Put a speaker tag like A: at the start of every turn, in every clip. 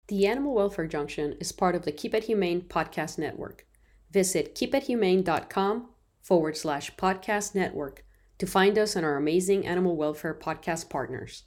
A: The Animal Welfare Junction is part of the Keep It Humane podcast network. Visit keepithumane.com/podcast network to find us and our amazing animal welfare podcast partners.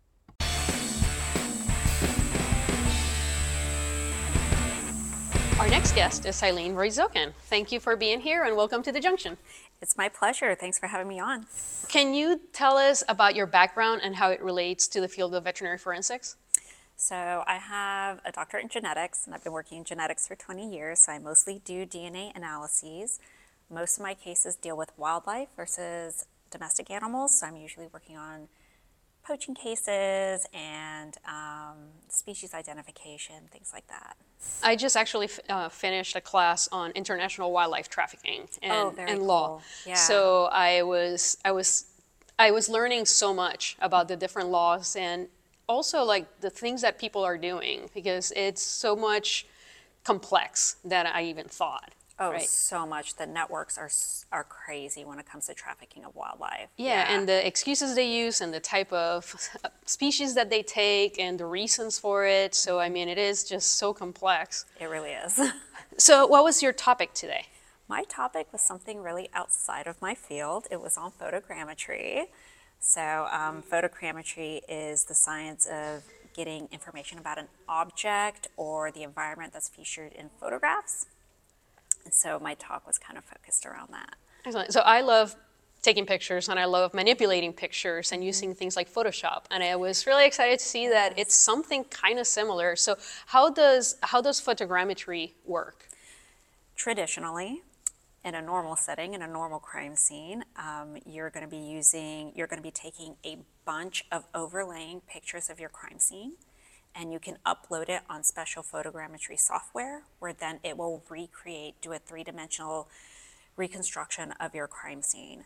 A: Our next guest is Eileen Royzokin. Thank you for being here and welcome to the Junction.
B: It's my pleasure. Thanks for having me on.
A: Can you tell us about your background and how it relates to the field of veterinary forensics?
B: So I have a doctorate in genetics, and I've been working in genetics for 20 years, so I mostly do DNA analyses. Most of my cases deal with wildlife versus domestic animals, so I'm usually working on poaching cases and species identification, things like that.
A: I just actually finished a class on international wildlife trafficking and law.
B: Cool. Yeah.
A: So I was learning so much about the different laws and also like the things that people are doing because it's so much complex than I even thought.
B: Oh,
A: right?
B: So much. The networks are crazy when it comes to trafficking of wildlife.
A: Yeah, and the excuses they use and the type of species that they take and the reasons for it. So, I mean, it is just so complex.
B: It really is.
A: So, what was your topic today?
B: My topic was something really outside of my field. It was on photogrammetry. So, photogrammetry is the science of getting information about an object or the environment that's featured in photographs. And so my talk was kind of focused around that.
A: Excellent. So I love taking pictures and I love manipulating pictures and using things like Photoshop. And I was really excited to see that it's something kind of similar. So how does photogrammetry work?
B: Traditionally, in a normal setting, in a normal crime scene, you're going to be taking a bunch of overlaying pictures of your crime scene, and you can upload it on special photogrammetry software where then it will do a three-dimensional reconstruction of your crime scene.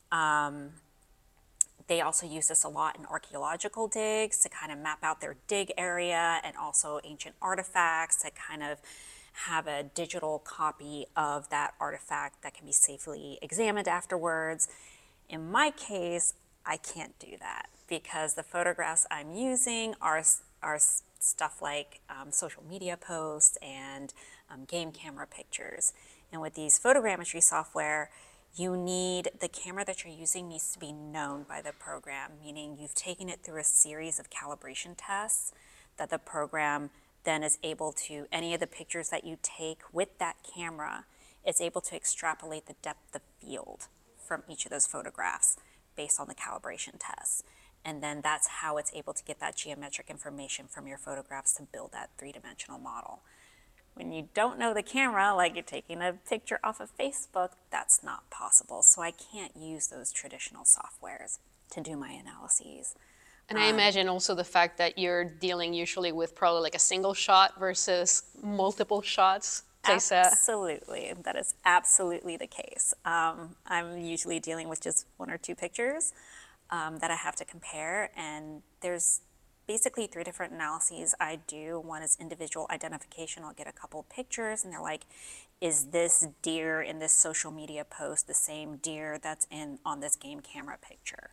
B: They also use this a lot in archaeological digs to kind of map out their dig area and also ancient artifacts to kind of have a digital copy of that artifact that can be safely examined afterwards. In my case, I can't do that because the photographs I'm using are stuff like social media posts and game camera pictures. And with these photogrammetry software, the camera that you're using needs to be known by the program, meaning you've taken it through a series of calibration tests that the program then is able to, any of the pictures that you take with that camera, it's able to extrapolate the depth of field from each of those photographs based on the calibration tests. And then that's how it's able to get that geometric information from your photographs to build that three-dimensional model. When you don't know the camera, like you're taking a picture off of Facebook, that's not possible. So I can't use those traditional softwares to do my analyses.
A: And I imagine also the fact that you're dealing usually with probably like a single shot versus multiple shots.
B: Absolutely. That is absolutely the case. I'm usually dealing with just one or two pictures that I have to compare, and there's basically three different analyses I do. One is individual identification. I'll get a couple pictures and they're like, is this deer in this social media post the same deer that's on this game camera picture?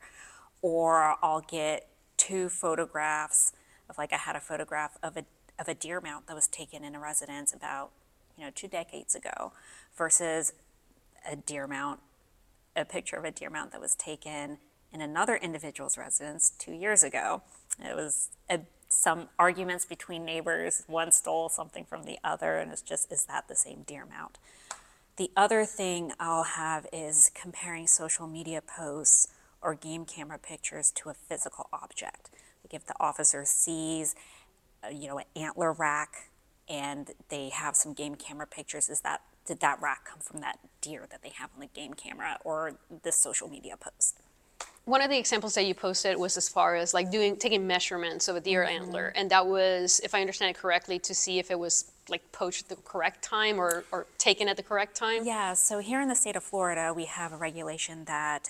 B: Or I'll get two photographs of, like I had a photograph of a deer mount that was taken in a residence about 2 decades ago versus a picture of a deer mount that was taken in another individual's residence 2 years ago. It was some arguments between neighbors. One stole something from the other, and it's just, is that the same deer mount? The other thing I'll have is comparing social media posts or game camera pictures to a physical object. Like if the officer sees, an antler rack, and they have some game camera pictures, did that rack come from that deer that they have on the game camera or this social media post?
A: One of the examples that you posted was as far as like taking measurements of a deer antler, and that was, if I understand it correctly, to see if it was like poached at the correct time or taken at the correct time.
B: Yeah, so here in the state of Florida, we have a regulation that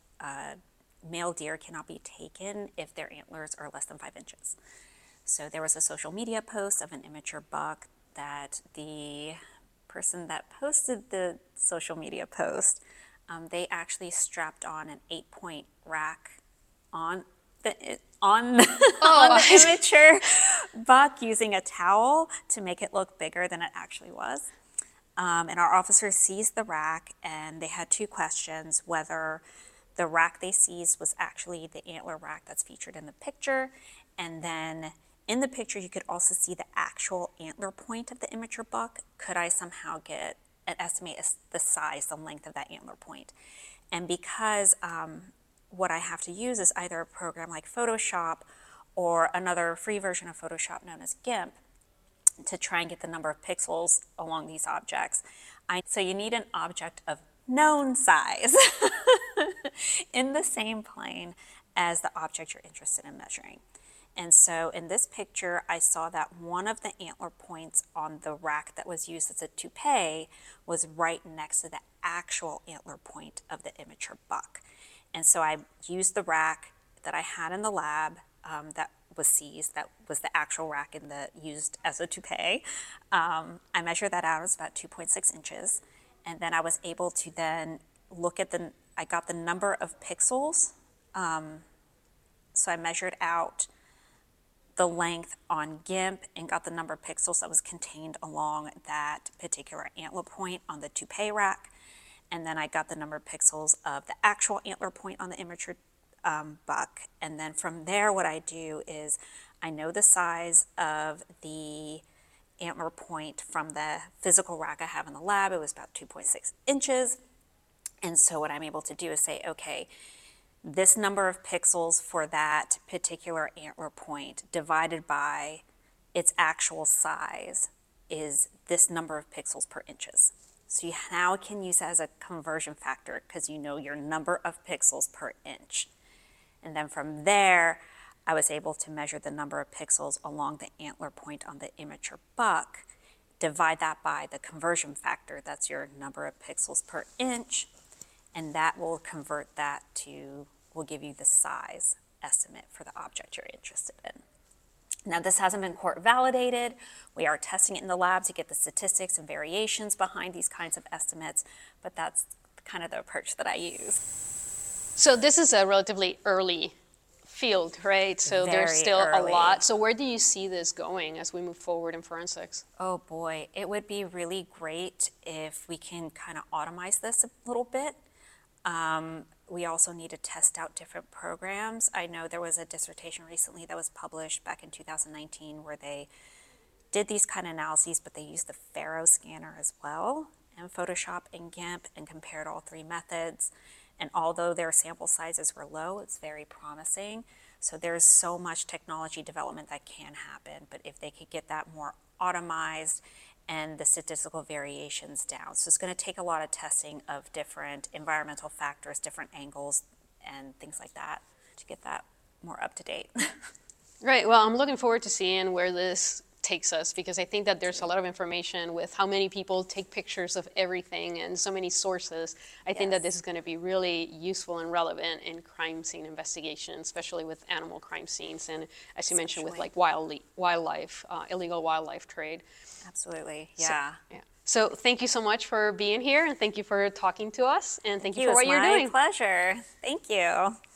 B: male deer cannot be taken if their antlers are less than 5 inches. So there was a social media post of an immature buck that the person that posted the social media post, they actually strapped on an 8-point rack on on the immature buck using a towel to make it look bigger than it actually was. And our officer seized the rack, and they had two questions: whether the rack they seized was actually the antler rack that's featured in the picture, and then in the picture you could also see the actual antler point of the immature buck. Could I somehow get an estimate the size, the length of that antler point? And because what I have to use is either a program like Photoshop or another free version of Photoshop known as GIMP to try and get the number of pixels along these objects. So you need an object of known size in the same plane as the object you're interested in measuring. And so in this picture, I saw that one of the antler points on the rack that was used as a toupee was right next to the actual antler point of the immature buck. And so I used the rack that I had in the lab that was seized, that was the actual rack used as a toupee. I measured that out, it was about 2.6 inches. And then I was able to then look at I got the number of pixels. So I measured out the length on GIMP and got the number of pixels that was contained along that particular antler point on the toupee rack. And then I got the number of pixels of the actual antler point on the immature buck. And then from there, what I do is I know the size of the antler point from the physical rack I have in the lab. It was about 2.6 inches. And so what I'm able to do is say, okay, this number of pixels for that particular antler point divided by its actual size is this number of pixels per inches. So you now can use that as a conversion factor because you know your number of pixels per inch. And then from there, I was able to measure the number of pixels along the antler point on the immature buck, divide that by the conversion factor, that's your number of pixels per inch, and that will convert that will give you the size estimate for the object you're interested in. Now, this hasn't been court validated. We are testing it in the lab to get the statistics and variations behind these kinds of estimates, but that's kind of the approach that I use.
A: So this is a relatively early field, right? So there's
B: Very
A: still
B: early.
A: a lot. So where do you see this going as we move forward in forensics?
B: Oh boy, it would be really great if we can kind of automize this a little bit. We also need to test out different programs. I know there was a dissertation recently that was published back in 2019 where they did these kind of analyses, but they used the Faro scanner as well, and Photoshop and GIMP, and compared all three methods. And although their sample sizes were low, it's very promising. So there's so much technology development that can happen, but if they could get that more automized and the statistical variations down. So it's going to take a lot of testing of different environmental factors, different angles, and things like that to get that more up to date.
A: Right. Well, I'm looking forward to seeing where this takes us because I think that there's a lot of information with how many people take pictures of everything and so many sources. I think that this is going to be really useful and relevant in crime scene investigation, especially with animal crime scenes and, as you mentioned, with like wildlife, illegal wildlife trade.
B: Absolutely. Yeah.
A: So thank you so much for being here, and thank you for talking to us, and thank you for what you're doing.
B: It was my pleasure. Thank you.